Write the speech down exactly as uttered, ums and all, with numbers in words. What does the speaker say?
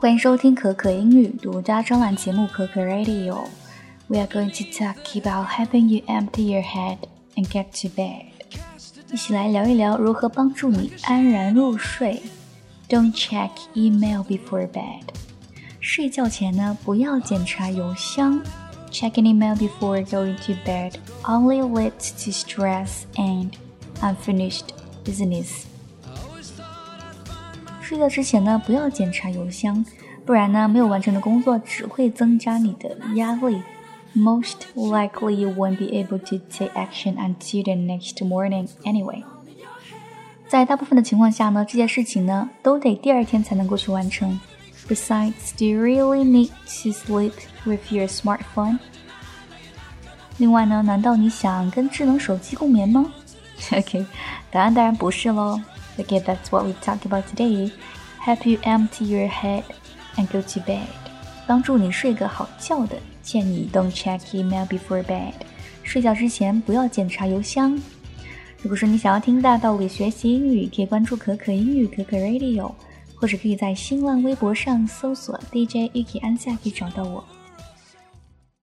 欢迎收听可可英语独家专栏节目可可 Radio. We are going to talk about helping you empty your head and get to bed. 一起来聊一聊如何帮助你安然入睡。Don't check email before bed. 睡觉前呢，不要检查邮箱。Checking email before going to bed only leads to stress and unfinished business. 睡觉之前呢，不要检查邮箱，不然呢，没有完成的工作只会增加你的压力。Most likely you won't be able to take action until the next morning anyway. 在大部分的情况下呢，这些事情呢，都得第二天才能够去完成。Besides, do you really need to sleep with your smartphone? 另外呢，难道你想跟智能手机共眠吗？ OK, 答案当然不是咯。Okay, that's what we talk about today. Help you empty your head and go to bed. 帮助你睡个好觉的，建议 don't check email before bed. 睡觉之前不要检查邮箱。如果说你想要听大道理学习英语，可以关注可可英语可可 Radio， 或者可以在新浪微博上搜索 D J Yuki 安夏可以找到我。